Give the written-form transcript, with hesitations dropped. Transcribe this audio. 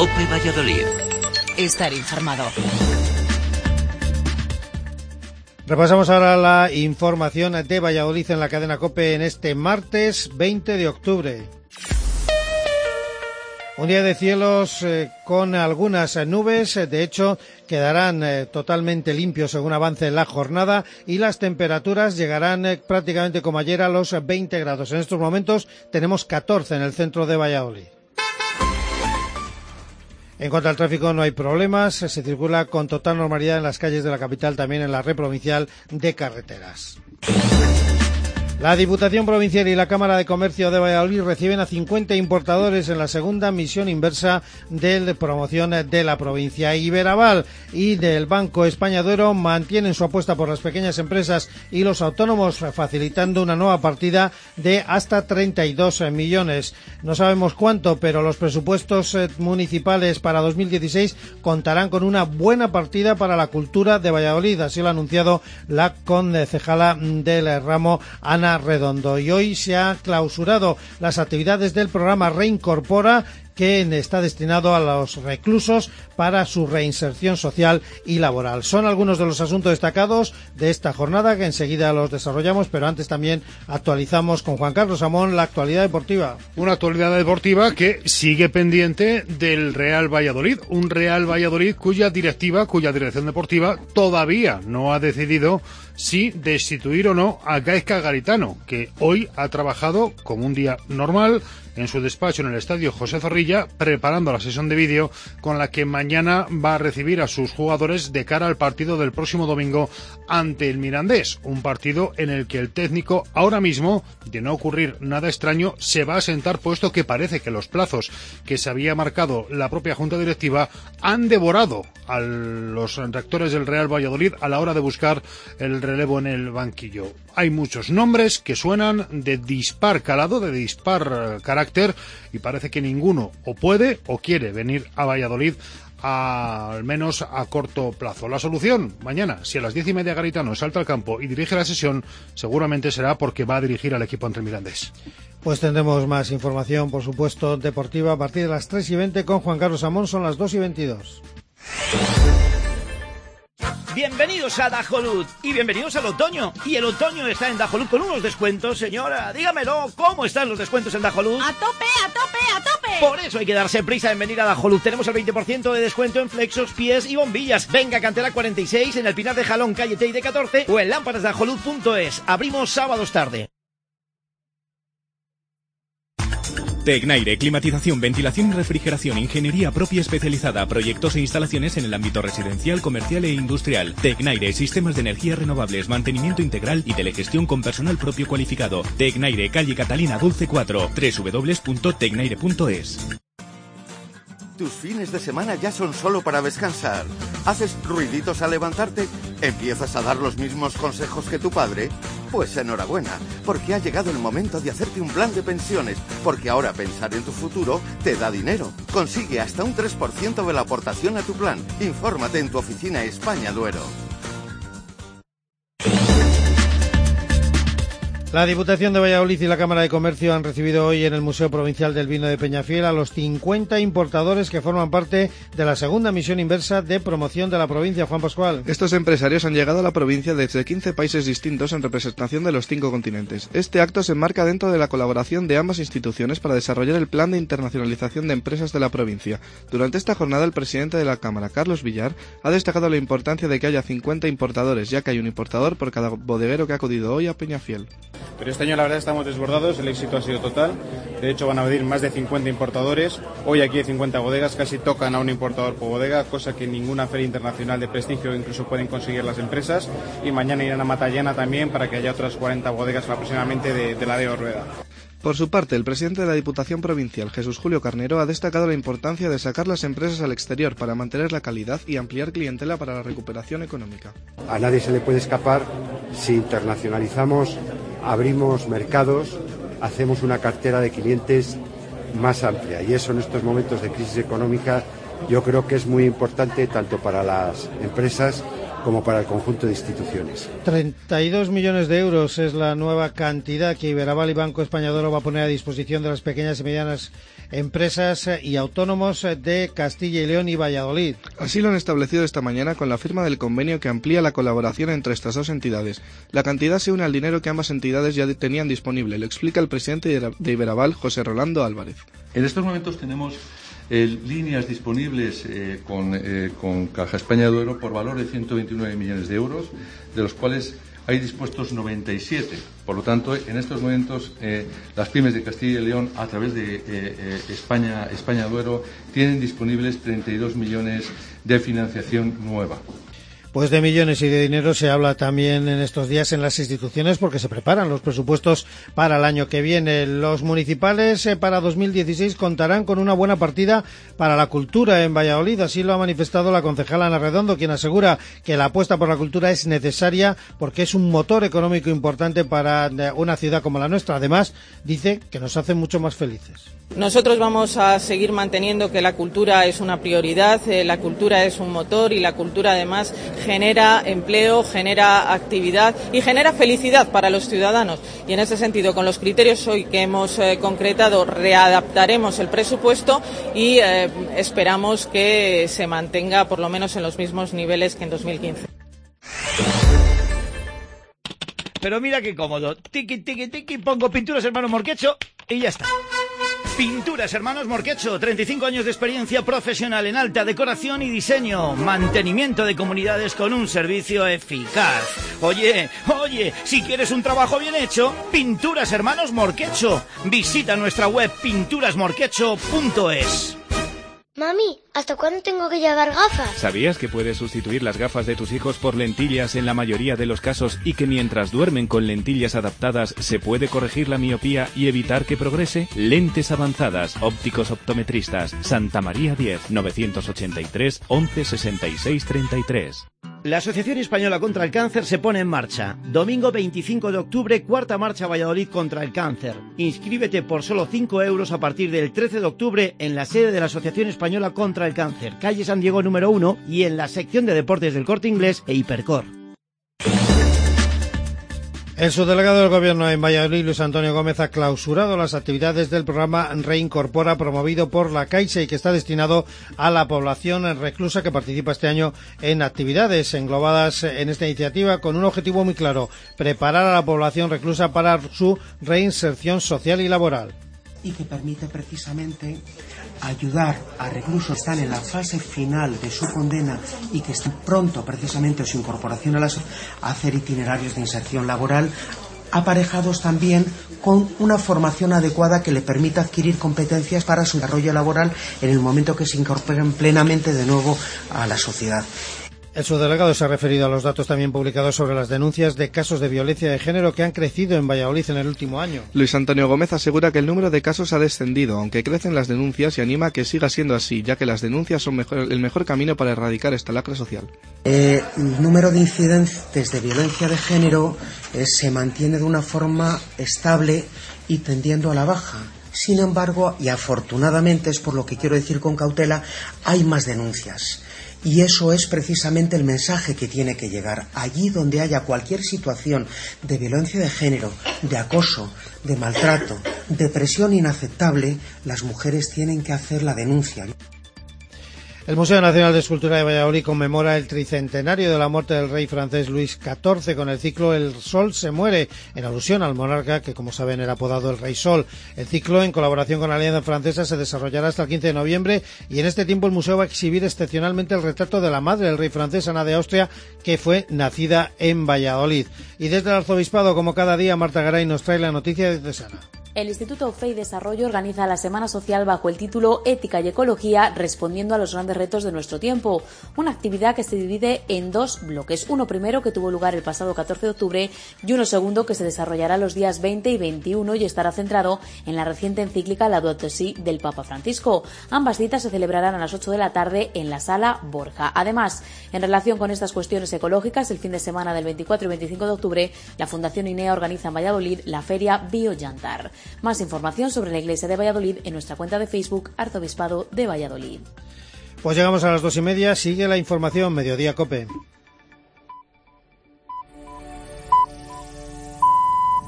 COPE Valladolid. Estar informado. Repasamos ahora la información de Valladolid en la cadena COPE en este martes 20 de octubre. Un día de cielos con algunas nubes, de hecho quedarán totalmente limpios según avance la jornada y las temperaturas llegarán prácticamente como ayer a los 20 grados. En estos momentos tenemos 14 en el centro de Valladolid. En cuanto al tráfico no hay problemas, se circula con total normalidad en las calles de la capital, también en la red provincial de carreteras. La Diputación Provincial y la Cámara de Comercio de Valladolid reciben a 50 importadores en la segunda misión inversa de promoción de la provincia. Iberaval y del Banco España Duero mantienen su apuesta por las pequeñas empresas y los autónomos, facilitando una nueva partida de hasta 32 millones. No sabemos cuánto, pero los presupuestos municipales para 2016 contarán con una buena partida para la cultura de Valladolid. Así lo ha anunciado la concejala del ramo, Ana Redondo, y hoy se ha clausurado las actividades del programa Reincorpora, que está destinado a los reclusos para su reinserción social y laboral. Son algunos de los asuntos destacados de esta jornada que enseguida los desarrollamos, pero antes también actualizamos con Juan Carlos Amón la actualidad deportiva. Una actualidad deportiva que sigue pendiente del Real Valladolid, un Real Valladolid cuya dirección deportiva todavía no ha decidido si destituir o no a Gaizka Garitano, que hoy ha trabajado como un día normal en su despacho en el estadio José Zorrilla, preparando la sesión de vídeo con la que mañana va a recibir a sus jugadores de cara al partido del próximo domingo ante el Mirandés, un partido en el que el técnico ahora mismo, de no ocurrir nada extraño, se va a sentar, puesto que parece que los plazos que se había marcado la propia Junta Directiva han devorado a los rectores del Real Valladolid a la hora de buscar el relevo en el banquillo. Hay muchos nombres que suenan de dispar calado, de dispar carácter, y parece que ninguno o puede o quiere venir a Valladolid al menos a corto plazo. La solución, mañana, si a las 10:30 Garitano salta al campo y dirige la sesión, seguramente será porque va a dirigir al equipo ante el Mirandés. Pues tendremos más información, por supuesto, deportiva a partir de las 3:20 con Juan Carlos Amón. Son las 2:22. Bienvenidos a Dajolud y bienvenidos al otoño. Y el otoño está en Dajolud con unos descuentos, señora. Dígamelo, ¿cómo están los descuentos en Dajolud? ¡A tope, a tope, a tope! Por eso hay que darse prisa en venir a Dajolud. Tenemos el 20% de descuento en flexos, pies y bombillas. Venga, Cantera 46 en el Pinar de Jalón, calle Teide 14 o en lámparasdajolud.es. Abrimos sábados tarde. Tecnaire, climatización, ventilación y refrigeración, ingeniería propia especializada, proyectos e instalaciones en el ámbito residencial, comercial e industrial. Tecnaire, sistemas de energías renovables, mantenimiento integral y telegestión con personal propio cualificado. Tecnaire, calle Catalina Dulce 4, www.tecnaire.es. Tus fines de semana ya son solo para descansar. ¿Haces ruiditos al levantarte? ¿Empiezas a dar los mismos consejos que tu padre? Pues enhorabuena, porque ha llegado el momento de hacerte un plan de pensiones, porque ahora pensar en tu futuro te da dinero. Consigue hasta un 3% de la aportación a tu plan. Infórmate en tu oficina España Duero. La Diputación de Valladolid y la Cámara de Comercio han recibido hoy en el Museo Provincial del Vino de Peñafiel a los 50 importadores que forman parte de la segunda misión inversa de promoción de la provincia. Juan Pascual. Estos empresarios han llegado a la provincia desde 15 países distintos en representación de los 5 continentes. Este acto se enmarca dentro de la colaboración de ambas instituciones para desarrollar el plan de internacionalización de empresas de la provincia. Durante esta jornada, el presidente de la Cámara, Carlos Villar, ha destacado la importancia de que haya 50 importadores, ya que hay un importador por cada bodeguero que ha acudido hoy a Peñafiel. Pero este año la verdad estamos desbordados, el éxito ha sido total. De hecho van a venir más de 50 importadores. Hoy aquí hay 50 bodegas, casi tocan a un importador por bodega, cosa que en ninguna feria internacional de prestigio incluso pueden conseguir las empresas. Y mañana irán a Matallana también para que haya otras 40 bodegas aproximadamente de la de Orrueda. Por su parte, el presidente de la Diputación Provincial, Jesús Julio Carnero, ha destacado la importancia de sacar las empresas al exterior para mantener la calidad y ampliar clientela para la recuperación económica. A nadie se le puede escapar si internacionalizamos, abrimos mercados, hacemos una cartera de clientes más amplia, y eso en estos momentos de crisis económica yo creo que es muy importante tanto para las empresas como para el conjunto de instituciones. 32 millones de euros es la nueva cantidad que Iberaval y Banco España de Oro va a poner a disposición de las pequeñas y medianas empresas y autónomos de Castilla y León y Valladolid. Así lo han establecido esta mañana con la firma del convenio que amplía la colaboración entre estas dos entidades. La cantidad se une al dinero que ambas entidades ya tenían disponible, lo explica el presidente de Iberaval, José Rolando Álvarez. En estos momentos tenemos líneas disponibles con Caja España de Oro por valor de 129 millones de euros, de los cuales hay dispuestos 97. Por lo tanto, en estos momentos las pymes de Castilla y León, a través de España de Oro, tienen disponibles 32 millones de financiación nueva. Pues de millones y de dinero se habla también en estos días en las instituciones porque se preparan los presupuestos para el año que viene. Los municipales para 2016 contarán con una buena partida para la cultura en Valladolid. Así lo ha manifestado la concejala Ana Redondo, quien asegura que la apuesta por la cultura es necesaria porque es un motor económico importante para una ciudad como la nuestra. Además, dice que nos hace mucho más felices. Nosotros vamos a seguir manteniendo que la cultura es una prioridad, la cultura es un motor y la cultura además genera empleo, genera actividad y genera felicidad para los ciudadanos. Y en ese sentido, con los criterios hoy que hemos concretado, readaptaremos el presupuesto y esperamos que se mantenga por lo menos en los mismos niveles que en 2015. Pero mira qué cómodo. Tiki, tiki, tiki, pongo Pinturas Hermanos Morquecho y ya está. Pinturas Hermanos Morquecho, 35 años de experiencia profesional en alta decoración y diseño, mantenimiento de comunidades con un servicio eficaz. Oye, si quieres un trabajo bien hecho, Pinturas Hermanos Morquecho. Visita nuestra web pinturasmorquecho.es. Mami, ¿hasta cuándo tengo que llevar gafas? ¿Sabías que puedes sustituir las gafas de tus hijos por lentillas en la mayoría de los casos y que mientras duermen con lentillas adaptadas se puede corregir la miopía y evitar que progrese? Lentes Avanzadas, ópticos optometristas, Santa María 10, 983 11 66 33. La Asociación Española contra el Cáncer se pone en marcha. Domingo 25 de octubre, cuarta marcha Valladolid contra el cáncer. Inscríbete por solo 5 euros a partir del 13 de octubre en la sede de la Asociación Española contra el Cáncer, calle San Diego número 1 y en la sección de deportes del Corte Inglés e Hipercor. El subdelegado del Gobierno en Valladolid, Luis Antonio Gómez, ha clausurado las actividades del programa Reincorpora promovido por la Caixa y que está destinado a la población reclusa que participa este año en actividades englobadas en esta iniciativa con un objetivo muy claro: preparar a la población reclusa para su reinserción social y laboral. Y que permite precisamente ayudar a reclusos que están en la fase final de su condena y que están pronto precisamente su incorporación a la sociedad, a hacer itinerarios de inserción laboral aparejados también con una formación adecuada que le permita adquirir competencias para su desarrollo laboral en el momento que se incorporen plenamente de nuevo a la sociedad. El subdelegado se ha referido a los datos también publicados sobre las denuncias de casos de violencia de género que han crecido en Valladolid en el último año. Luis Antonio Gómez asegura que el número de casos ha descendido, aunque crecen las denuncias, y anima a que siga siendo así, ya que las denuncias son el mejor camino para erradicar esta lacra social. El número de incidentes de violencia de género se mantiene de una forma estable y tendiendo a la baja. Sin embargo, y afortunadamente, es por lo que quiero decir con cautela, hay más denuncias. Y eso es precisamente el mensaje que tiene que llegar. Allí donde haya cualquier situación de violencia de género, de acoso, de maltrato, de presión inaceptable, las mujeres tienen que hacer la denuncia. El Museo Nacional de Escultura de Valladolid conmemora el tricentenario de la muerte del rey francés Luis XIV con el ciclo El Sol se muere, en alusión al monarca que, como saben, era apodado el Rey Sol. El ciclo, en colaboración con la Alianza Francesa, se desarrollará hasta el 15 de noviembre y en este tiempo el museo va a exhibir excepcionalmente el retrato de la madre del rey francés, Ana de Austria, que fue nacida en Valladolid. Y desde el Arzobispado, como cada día, Marta Garay nos trae la noticia desde Sana. El Instituto Fe y Desarrollo organiza la Semana Social bajo el título Ética y Ecología, respondiendo a los grandes retos de nuestro tiempo. Una actividad que se divide en dos bloques. Uno primero, que tuvo lugar el pasado 14 de octubre, y uno segundo, que se desarrollará los días 20 y 21 y estará centrado en la reciente encíclica Laudato Si del Papa Francisco. Ambas citas se celebrarán a las 8 de la tarde en la Sala Borja. Además, en relación con estas cuestiones ecológicas, el fin de semana del 24 y 25 de octubre, la Fundación INEA organiza en Valladolid la Feria Biollantar. Más información sobre la Iglesia de Valladolid en nuestra cuenta de Facebook Arzobispado de Valladolid. Pues llegamos a las 2:30, sigue la información, Mediodía Cope.